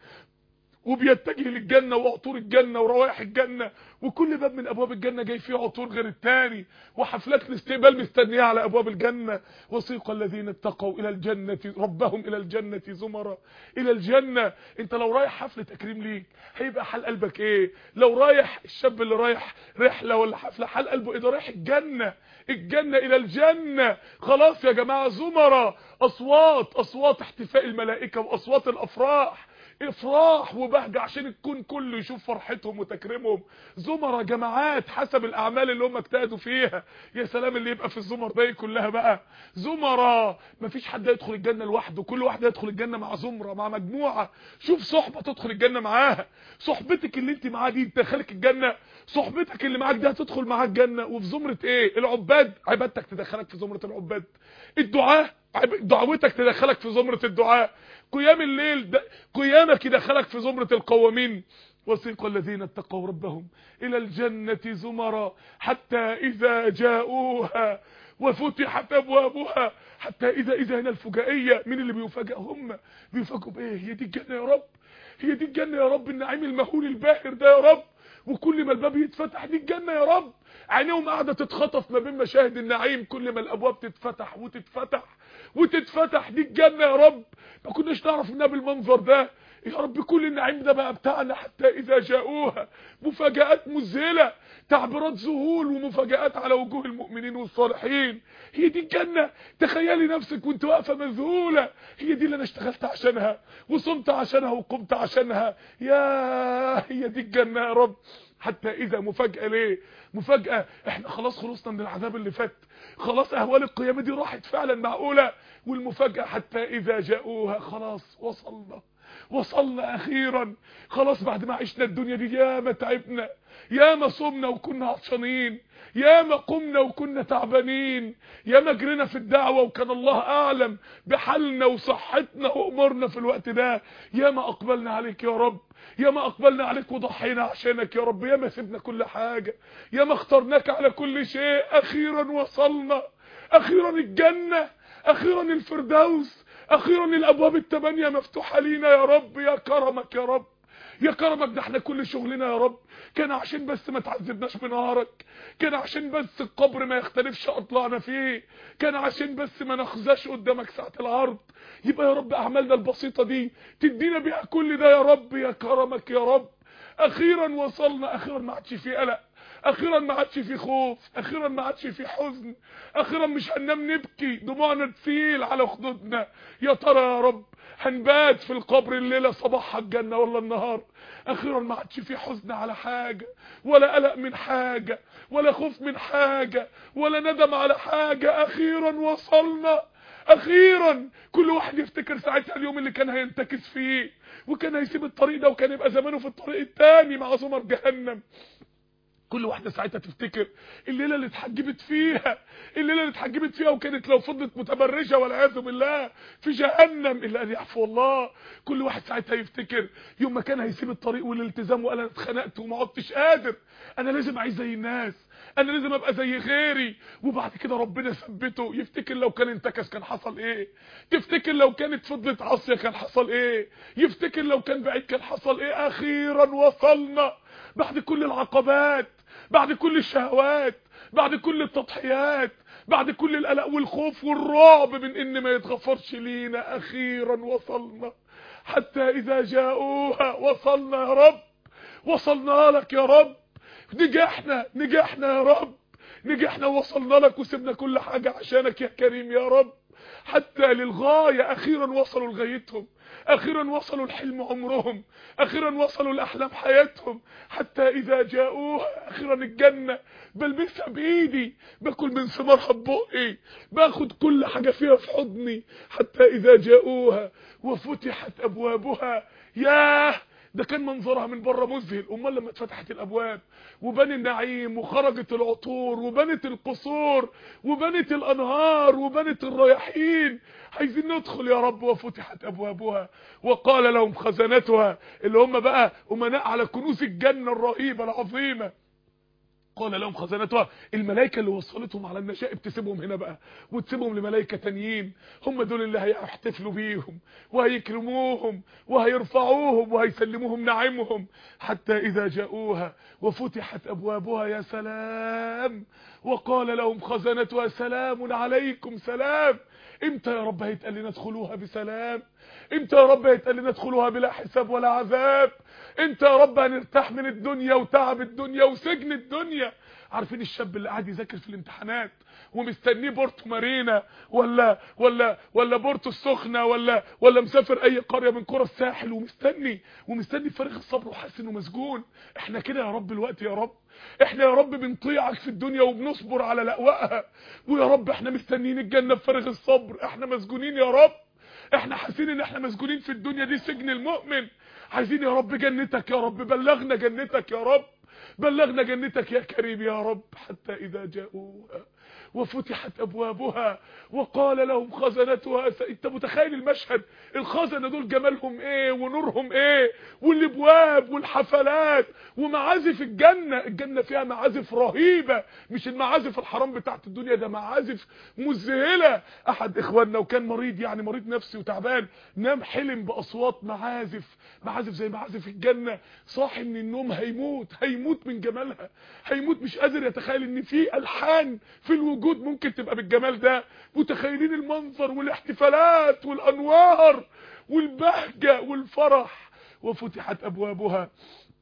وبيتجه للجنه وعطور الجنه وروائح الجنه، وكل باب من ابواب الجنه جاي فيه عطور غير الثاني، وحفلات الاستقبال مستنيه على ابواب الجنه. وسيق الذين اتقوا الى الجنه ربهم الى الجنه زمرا. الى الجنه. انت لو رايح حفله تكريم ليك هيبقى حال قلبك ايه؟ لو رايح الشاب اللي رايح رحله ولا حفله حال قلبه ايه؟ ده رايح الجنه، الجنه الى الجنه. خلاص يا جماعه زمرا، اصوات اصوات احتفاء الملائكه واصوات الافراح، افراح وبهجه عشان الكون كله يشوف فرحتهم وتكريمهم. زمرة جماعات حسب الاعمال اللي هم اجتهدوا فيها. يا سلام اللي يبقى في الزمر دي كلها بقى زمرة. مفيش حد يدخل الجنه لوحده، كل واحد يدخل الجنه مع زمره مع مجموعه. شوف صحبه تدخل الجنه معاها، صحبتك اللي انت معاها دي تدخلك الجنه، صحبتك اللي معاك دي هتدخل معاك الجنه. وفي زمره ايه؟ العباد، عبادتك تدخلك في زمره العباد، الدعاء دعوتك تدخلك في زمرة الدعاء، قيام الليل قيامك يدخلك في زمرة القوامين. وسيق الذين اتقوا ربهم الى الجنة زمرا حتى اذا جاءوها وفتحت ابوابها. حتى اذا اذا هنا الفجائية، مين اللي بيفاجئ؟ هم بيفاجئوا بايه؟ هي دي الجنة يا رب، هي دي الجنة يا رب، النعيم المهول الباهر ده يا رب. وكل ما الباب يتفتح دي الجنة يا رب. عينيهم قاعدة تتخطف ما بين مشاهد النعيم، كل ما الابواب تتفتح وتتفتح وتتفتح دي الجنة يا رب. ما كناش نعرف انها بالمنظر ده يا رب. كل النعيم ده بقى بتاعنا حتى اذا جاءوها. مفاجآت مذهلة، تعبيرات ذهول ومفاجآت على وجوه المؤمنين والصالحين. هي دي الجنة. تخيلي نفسك وانت واقفة مذهولة، هي دي اللي انا اشتغلت عشانها وصمت عشانها وقمت عشانها. يا هي دي الجنة يا رب. حتى اذا مفاجأة ليه؟ مفاجأة احنا خلاص خلصنا من العذاب اللي فات، خلاص اهوال القيامة دي راحت فعلا معقولة. والمفاجأة حتى اذا جاءوها، خلاص وصلنا وصلنا اخيرا. خلاص بعد ما عشنا الدنيا دي ياما تعبنا، ياما صمنا وكنا عطشانين، ياما قمنا وكنا تعبانين، ياما جرينا في الدعوة وكان الله اعلم بحالنا وصحتنا وامورنا في الوقت ده. ياما اقبلنا عليك يا رب، ياما اقبلنا عليك وضحينا عشانك يا رب، ياما سيبنا كل حاجة، ياما اخترناك على كل شيء. اخيرا وصلنا، اخيرا الجنة، اخيرا الفردوس، اخيرا الابواب الثمانية مفتوحة لينا يا رب. يا كرمك يا رب، يا كرمك. ده احنا كل شغلنا يا رب كان عشان بس ما تعذبناش بنهارك، كان عشان بس القبر ما يختلفش اطلعنا فيه، كان عشان بس ما نخزاش قدامك ساعة العرض. يبقى يا رب اعمالنا البسيطة دي تدينا بيها كل ده يا رب. يا كرمك يا رب. اخيرا وصلنا، اخيرا ما عادش في قلق، اخيرا ما عادش في خوف، اخيرا ما عادش في حزن، اخيرا مش هننام نبكي دموعنا تسيل على خدودنا. يا ترى يا رب هنبات في القبر الليله صباحها الجنه ولا النهار؟ اخيرا ما عادش في حزن على حاجه، ولا قلق من حاجه، ولا خوف من حاجه، ولا ندم على حاجه. اخيرا وصلنا، اخيرا. كل واحد يفتكر ساعتها اليوم اللي كان هينتكس فيه وكان هيسيب الطريق ده وكان يبقى زمانه في الطريق الثاني مع زمر جهنم. كل واحدة ساعتها تفتكر الليلة اللي اتحجبت فيها، الليلة اللي اتحجبت فيها وكانت لو فضلت متبرجة والعياذ بالله في جهنم الا ان يعفو الله. كل واحد ساعتها يفتكر يوم ما كان هيسيب الطريق والالتزام وقال انا اتخنقت وما عدتش قادر، انا لازم اعيش زي الناس، انا لازم ابقى زي غيري. وبعد كده ربنا ثبته. يفتكر لو كان انتكس كان حصل ايه، تفتكر لو كانت فضلت عاصية كان حصل ايه، يفتكر لو كان بعيد كان حصل ايه. اخيرا وصلنا بعد كل العقبات، بعد كل الشهوات، بعد كل التضحيات، بعد كل القلق والخوف والرعب من ان ما يتغفرش لينا. اخيرا وصلنا حتى اذا جاءوها. وصلنا يا رب، وصلنا لك يا رب. نجحنا نجحنا يا رب، نجحنا ووصلنا لك وسبنا كل حاجة عشانك يا كريم يا رب. حتى للغاية اخيرا وصلوا لغايتهم، اخيرا وصلوا الحلم عمرهم، اخيرا وصلوا الاحلام حياتهم. حتى اذا جاءوها، اخيرا الجنة بلبسها بايدي، باكل من ثمارها ببقي، باخد كل حاجة فيها في حضني. حتى اذا جاءوها وفتحت ابوابها. ياه ده كان منظرها من بره مذهل. امال لما اتفتحت الابواب وبني النعيم وخرجت العطور وبنت القصور وبنت الانهار وبنت الرياحين. عايزين ندخل يا رب. وفتحت ابوابها وقال لهم خزنتها، اللي هم بقى امناء على كنوز الجنة الرهيبة العظيمة. قال لهم خزنتها، الملائكه اللي وصلتهم على النشائب تسيبهم هنا بقى وتسيبهم لملائكه تانيين، هم دول اللي هيحتفلوا بيهم وهيكرموهم وهيرفعوهم وهيسلموهم نعيمهم. حتى اذا جاءوها وفتحت ابوابها. يا سلام. وقال لهم خزنتها سلام عليكم. سلام. امتى يا رب هيتقال لنا ادخلوها بسلام؟ امتى يا رب هيتقال لنا ادخلوها بلا حساب ولا عذاب؟ انت يا رب هنرتاح من الدنيا وتعب الدنيا وسجن الدنيا؟ عارفين الشاب اللي قاعد يذاكر في الامتحانات ومستنيه بورتو مارينا ولا ولا ولا بورتو السخنه ولا ولا مسافر اي قريه من قرى الساحل ومستني ومستني بفارغ الصبر وحاسس انه مسجون؟ احنا كده يا رب الوقت يا رب، احنا يا رب بنطيعك في الدنيا وبنصبر على لأوائها، ويا رب احنا مستنيين الجنه بفارغ الصبر. احنا مسجونين يا رب، احنا حاسين ان احنا مسجونين في الدنيا دي سجن المؤمن. عايزين يا رب جنتك يا رب، بلغنا جنتك يا رب، بلغنا جنتك يا كريم يا رب. حتى اذا جاءوها وفتحت ابوابها وقال لهم خزنتها. انت متخيل المشهد؟ الخزنه دول جمالهم ايه ونورهم ايه، والابواب والحفلات ومعازف الجنه. الجنه فيها معازف رهيبه، مش المعازف الحرام بتاعت الدنيا، ده معازف مذهله. احد اخواننا وكان مريض، يعني مريض نفسي وتعبان، نام حلم باصوات معازف، معازف زي معازف الجنه. صاحي من النوم هيموت، هيموت من جمالها، هيموت مش قادر يتخيل ان في الحان في الوجود ممكن تبقى بالجمال ده. متخيلين المنظر والاحتفالات والانوار والبهجه والفرح. وفتحت ابوابها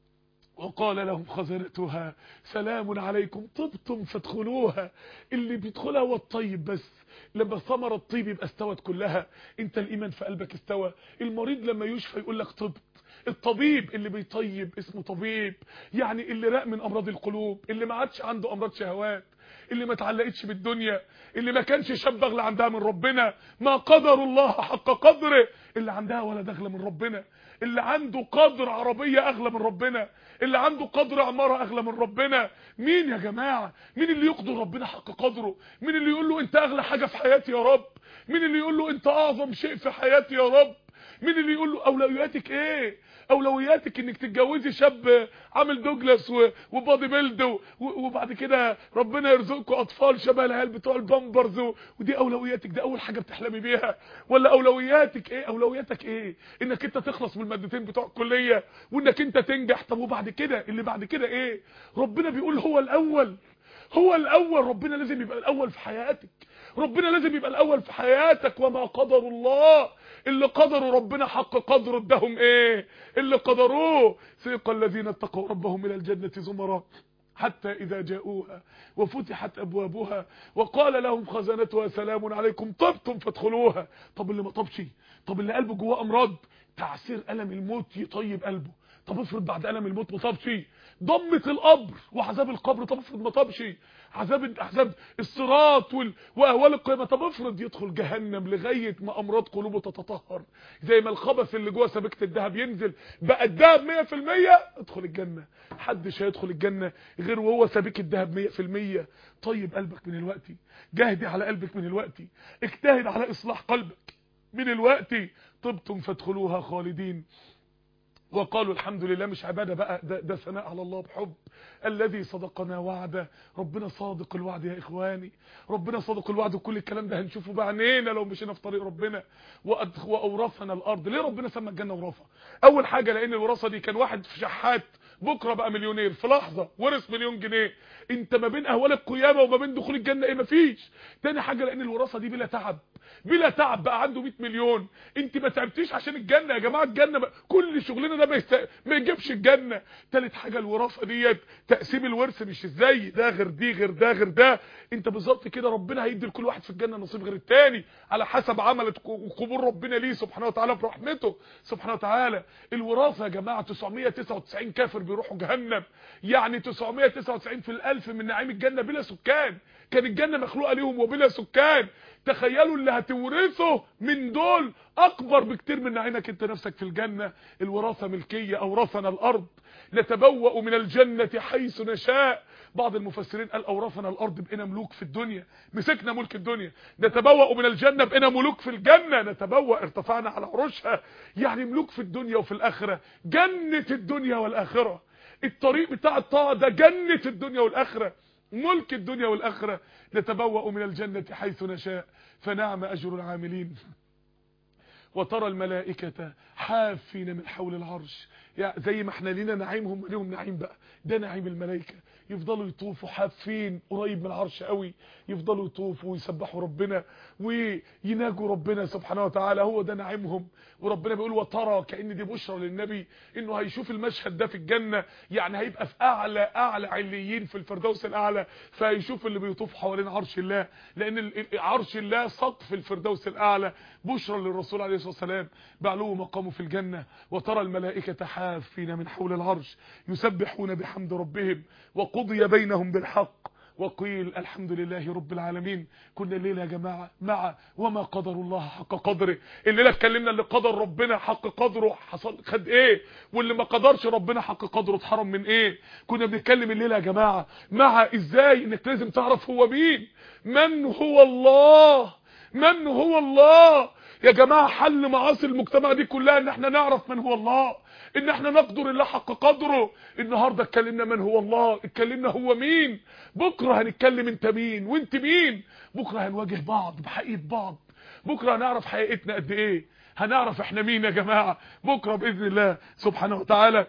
وقال لهم خزنتها سلام عليكم طبتم فادخلوها. اللي بيدخلها هو الطيب بس. لما ثمرة الطيب يبقى استوت كلها، انت الايمان في قلبك استوى. المريض لما يشفى يقول لك طبت. الطبيب اللي بيطيب اسمه طبيب، يعني اللي راق من امراض القلوب، اللي ما عادش عنده امراض شهوات، اللي ما اتعلقتش بالدنيا، اللي ما كانش شاب اغلى عندها من ربنا، ما قدر الله حق قدره، اللي عندها ولد اغلى من ربنا، اللي عنده قدر عربية اغلى من ربنا، اللي عنده قدر عمارة اغلى من ربنا. مين يا جماعة؟ مين اللي يقدر ربنا حق قدره؟ مين اللي يقول له انت اغلى حاجة في حياتي يا رب؟ مين اللي يقول له انت اعظم شيء في حياتي يا رب؟ مين اللي يقول له اولوياتك ايه؟ اولوياتك انك تتجوزي شاب عامل دوجلاس وبادي بيلد، وبعد كده ربنا يرزقكم اطفال شبه العيال بتوع البامبرز، ودي اولوياتك؟ ده اول حاجه بتحلمي بيها؟ ولا اولوياتك ايه؟ اولوياتك ايه؟ انك انت تخلص من المادتين بتوع الكليه وانك انت تنجح. طب وبعد كده؟ اللي بعد كده ايه؟ ربنا بيقول هو الاول، هو الاول. ربنا لازم يبقى الاول في حياتك، ربنا لازم يبقى الاول في حياتك. وما قدر الله، اللي قدروا ربنا حق قدره ادهم ايه؟ اللي قدروه. سيق الذين اتقوا ربهم الى الجنة زمرا حتى اذا جاءوها وفتحت ابوابها وقال لهم خزنتها سلام عليكم طبتم فادخلوها. طب اللي ما طبش، طب اللي قلبه جواه امراض، تعسير الم الموت يطيب قلبه. طب افرض بعد الم الموت ما طبش، ضمة القبر وعذاب القبر، طب افرض ما طبش، عذاب عذاب الصراط واهوال القيامه، طب افرض يدخل جهنم لغايه ما امراض قلوبه تتطهر، زي ما الخبث اللي جوه سبيكه الذهب ينزل بقى الذهب مية في المية. ادخل الجنه. محدش هيدخل الجنه غير وهو سبيك الذهب مية في المية. طيب قلبك من الوقت، جاهدي على قلبك من الوقت، اجتهد على اصلاح قلبك من الوقت. طبتم فادخلوها خالدين. وقالوا الحمد لله. مش عبادة بقى، ده, ده ثناء على الله بحب. الذي صدقنا وعده. ربنا صادق الوعد يا اخواني، ربنا صادق الوعد. وكل الكلام ده هنشوفه بعينينا لو مشينا في طريق ربنا. واورثنا الارض. ليه ربنا سمى الجنه وراثه؟ اول حاجه لان الوراثه دي كان واحد في شحات بكره بقى مليونير في لحظه، ورث مليون جنيه. انت ما بين اهوال القيامه وما بين دخول الجنه ايه؟ مفيش. تاني حاجه لان الوراثه دي بلا تعب، بلا تعب. بقى عنده مية مليون، انت ما تعبتيش عشان الجنه يا جماعه. الجنه بقى كل شغلنا ده ما, يست... ما يجيبش الجنه. تالت حاجه الوراثه ديت تقسيم الورث، مش ازاي ده غير دي غير ده غير ده. انت بالظبط كده ربنا هيدي لكل واحد في الجنه نصيب غير التاني على حسب عملت وقبول ربنا ليه سبحانه وتعالى برحمته سبحانه وتعالى. الوراثه يا جماعه تسعمية وتسعة وتسعين كافر بيروحوا جهنم، يعني تسعمية وتسعة وتسعين في الالف من نعيم الجنه بلا سكان. كان الجنه مخلوقه ليهم وبلا سكان. تخيلوا اللي هتورثه من دول اكبر بكتير من نعيمك انت نفسك في الجنه. الوراثه ملكيه. اورثنا الارض نتبوأ من الجنه حيث نشاء. بعض المفسرين قال اورثنا الارض بقينا ملوك في الدنيا، مسكنا ملك الدنيا. نتبوأ من الجنه بقينا ملوك في الجنه. نتبوأ ارتفعنا على عروشها، يعني ملوك في الدنيا وفي الاخره. جنه الدنيا والاخره. الطريق بتاع الطاعه ده جنه الدنيا والاخره، ملك الدنيا والاخره. نتبوأ من الجنه حيث نشاء فنعم اجر العاملين. وترى الملائكه حافين من حول العرش. يعني زي ما احنا لينا نعيم هم ليهم نعيم بقى، ده نعيم الملائكه. يفضلوا يطوفوا حافين قريب من العرش قوي، يفضلوا يطوفوا ويسبحوا ربنا ويناجوا ربنا سبحانه وتعالى. هو ده نعيمهم. وربنا بيقول وترى، كأن دي بشرى للنبي انه هيشوف المشهد ده في الجنة. يعني هيبقى في اعلى اعلى عليين في الفردوس الاعلى، فهيشوف اللي بيطوف حوالين عرش الله، لان عرش الله سقف الفردوس الاعلى. بشرى للرسول عليه الصلاه والسلام بعلو مقامه في الجنة. وترى الملائكه حافين من حول العرش يسبحون بحمد ربهم وقضي بينهم بالحق وقيل الحمد لله رب العالمين. كنا الليلة يا جماعة مع وما قدر الله حق قدره. الليلة اتكلمنا اللي قدر ربنا حق قدره حصل خد ايه، واللي ما قدرش ربنا حق قدره اتحرم من ايه. كنا بنتكلم الليلة يا جماعة مع ازاي انك لازم تعرف هو مين، من هو الله، من هو الله يا جماعة. حل معاصي المجتمع دي كلها ان احنا نعرف من هو الله، ان احنا نقدر الله حق قدره. النهاردة اتكلمنا من هو الله، اتكلمنا هو مين. بكرة هنتكلم انت مين وانت مين. بكرة هنواجه بعض بحقيقة بعض، بكرة هنعرف حقيقتنا قد ايه، هنعرف احنا مين يا جماعة بكرة بإذن الله سبحانه وتعالى.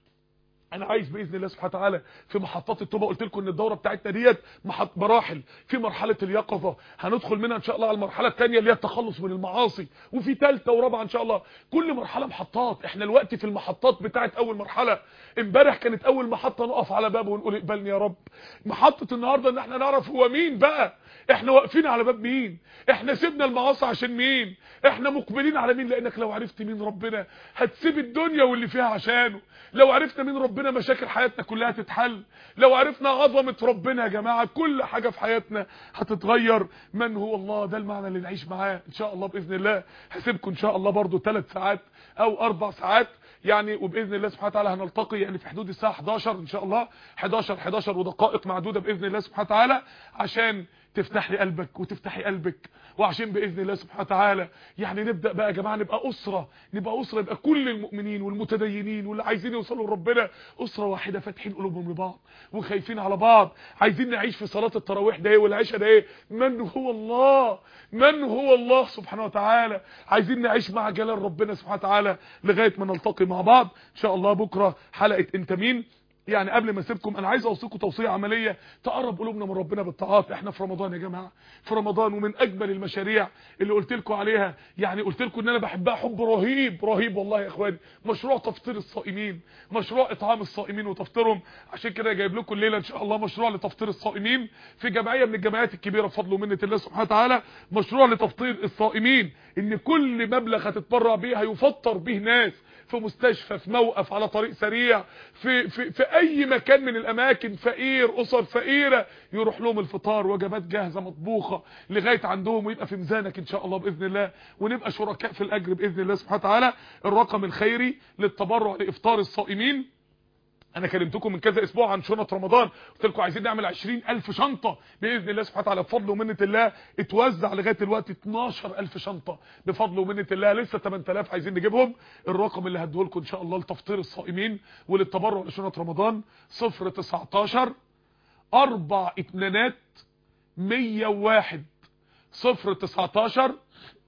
انا عايز باذن الله سبحانه وتعالى في محطات التوبه، قلت لكم ان الدوره بتاعتنا ديت محط مراحل. في مرحله اليقظه هندخل منها ان شاء الله على المرحله الثانيه اللي هي التخلص من المعاصي، وفي ثالثه ورابعه ان شاء الله. كل مرحله محطات، احنا الوقت في المحطات بتاعت اول مرحله. امبارح كانت اول محطه نقف على بابه ونقول اقبلني يا رب. محطه النهارده ان احنا نعرف هو مين بقى، احنا واقفين على باب مين، احنا سيبنا المعاصي عشان مين، احنا مقبلين على مين. لانك لو عرفت مين ربنا هتسيب الدنيا واللي فيها عشانه. لو عرفنا مين ربنا مشاكل حياتنا كلها تتحل. لو عرفنا عظمة ربنا يا جماعة كل حاجة في حياتنا هتتغير. من هو الله، ده المعنى اللي نعيش معاه ان شاء الله باذن الله. هسيبكم ان شاء الله برضو ثلاث ساعات او اربع ساعات يعني، وباذن الله سبحانه وتعالى هنلتقي يعني في حدود الساعه حداشر ان شاء الله، حداشر حداشر ودقائق معدوده باذن الله سبحانه وتعالى، عشان تفتح لي قلبك وتفتحي قلبك، وعشان باذن الله سبحانه وتعالى يعني نبدا بقى يا جماعه نبقى اسره، نبقى اسره، يبقى كل المؤمنين والمتدينين واللي عايزين يوصلوا لربنا اسره واحده، فاتحين قلوبهم لبعض وخايفين على بعض، عايزين نعيش في صلاه التراويح ده والعشاء ده من هو الله، من هو الله سبحانه وتعالى. عايزين نعيش مع جلال ربنا سبحانه وتعالى لغايه ما نلتقي مع بعض ان شاء الله بكره حلقه انت مين. يعني قبل ما اسيبكم انا عايز اوصيكم توصيه عمليه تقرب قلوبنا من ربنا بالطاعات. احنا في رمضان يا جماعه، في رمضان، ومن اجمل المشاريع اللي قلت لكم عليها، يعني قلت لكم ان انا بحبها حب رهيب رهيب والله يا اخواني، مشروع تفطير الصائمين، مشروع اطعام الصائمين وتفطيرهم. عشان كده جايب لكم الليله ان شاء الله مشروع لتفطير الصائمين في جمعيه من الجمعيات الكبيره بفضل ومنه الله سبحانه وتعالى. مشروع لتفطير الصائمين، ان كل مبلغ هتتبرع بيه هيفطر به ناس في مستشفى، في موقف، على طريق سريع، في في في اي مكان من الاماكن، فقير، اسر فقيره، يروح لهم الفطار، وجبات جاهزه مطبوخه لغايه عندهم، ويبقى في ميزانك ان شاء الله باذن الله، ونبقى شركاء في الاجر باذن الله سبحانه وتعالى. الرقم الخيري للتبرع لافطار الصائمين، انا كلمتكم من كذا اسبوع عن شنط رمضان، قلت لكم عايزين نعمل عشرين الف شنطه باذن الله سبحانه وتعالى بفضل ومنه الله. اتوزع لغايه دلوقتي اتناشر الف شنطه بفضل ومنه الله، لسه تمن تلاف عايزين نجيبهم. الرقم اللي هديه لكم ان شاء الله لتفطير الصائمين وللتبرع لشنط رمضان صفر تسعتاشر اربع اتنينات مية وواحد، صفر تسعتاشر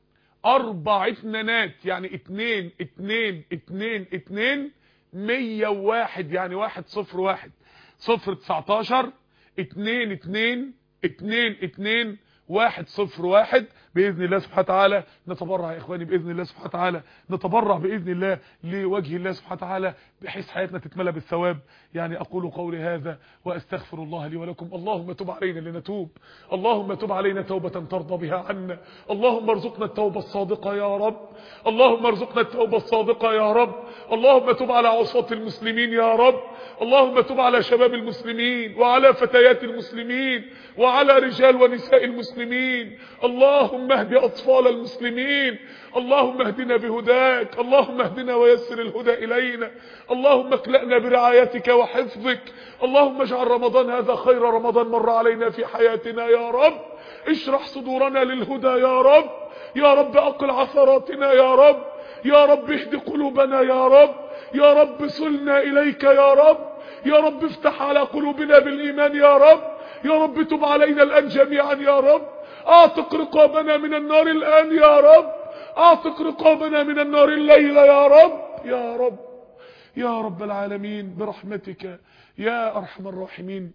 اربع اتنينات يعني اتنين اتنين اتنين اتنين مية وواحد، يعني واحد صفر واحد، صفر تسعتاشر اتنين اتنين اتنين اتنين واحد صفر واحد. باذن الله سبحانه وتعالى نتبرع يا اخواني، باذن الله سبحانه وتعالى نتبرع باذن الله لوجه الله سبحانه وتعالى، بحيث حياتنا تتملى بالثواب. يعني اقول قولي هذا واستغفر الله لي ولكم. اللهم تب علينا لنتوب، اللهم تب علينا توبه ترضى بها عنا، اللهم ارزقنا التوبه الصادقه يا رب، اللهم ارزقنا التوبه الصادقه يا رب، اللهم تب على عصاة المسلمين يا رب، اللهم تب على شباب المسلمين وعلى فتيات المسلمين وعلى رجال ونساء المسلمين، اللهم اهد اطفال المسلمين، اللهم اهدنا بهداك، اللهم اهدنا ويسر الهدى الينا، اللهم اكلأنا برعايتك وحفظك، اللهم اجعل رمضان هذا خير رمضان مر علينا في حياتنا يا رب، اشرح صدورنا للهدى يا رب، يا رب اقل عثراتنا يا رب، يا رب اهد قلوبنا يا رب، يا رب صلنا اليك يا رب، يا رب افتح على قلوبنا بالايمان يا رب، يا رب تب علينا الان جميعا يا رب، اعتق رقابنا من النار الان يا رب، اعتق رقابنا من النار الليلة يا رب، يا رب يا رب العالمين برحمتك يا ارحم الراحمين.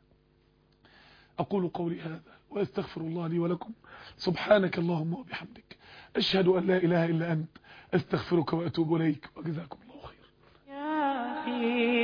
اقول قولي هذا واستغفر الله لي ولكم، سبحانك اللهم وبحمدك، اشهد ان لا اله الا انت، استغفرك واتوب اليك، وجزاكم الله خير.